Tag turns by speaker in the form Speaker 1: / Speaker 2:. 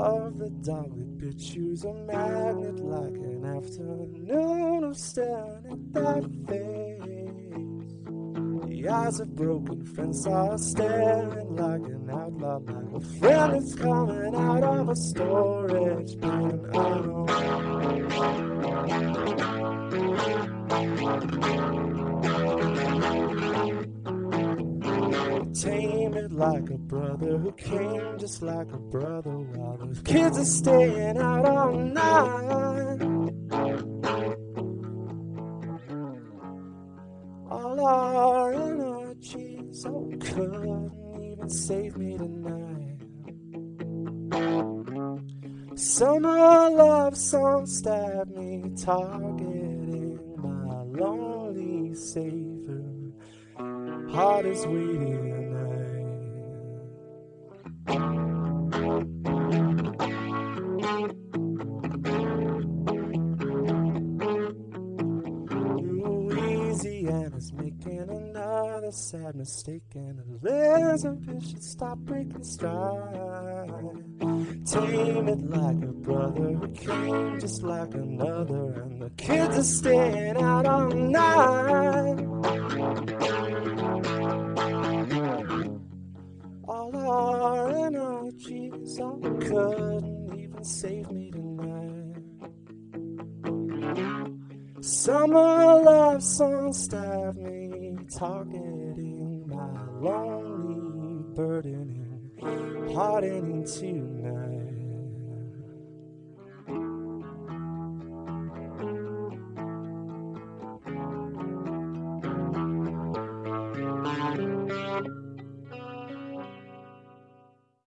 Speaker 1: of the dogwood bitch, use a magnet like an afternoon of staring at that face. The eyes of broken friends are staring like an outlaw, like a friend that's coming out of a storage bin. Oh. Tame it like a brother who came just like a brother while those kids are staying out all night. All our energies, oh, couldn't even save me tonight. Summer love song stabbed me, targeting my lonely savior. Heart is waiting at Louisiana's making another sad mistake, and Elizabeth should stop breaking stride. Tame it like a brother who came just like another, and the kids are staying out all night. All our energies, all couldn't even save me tonight. Summer love song stabbed me, targeting my lonely, burdening, hardening tonight.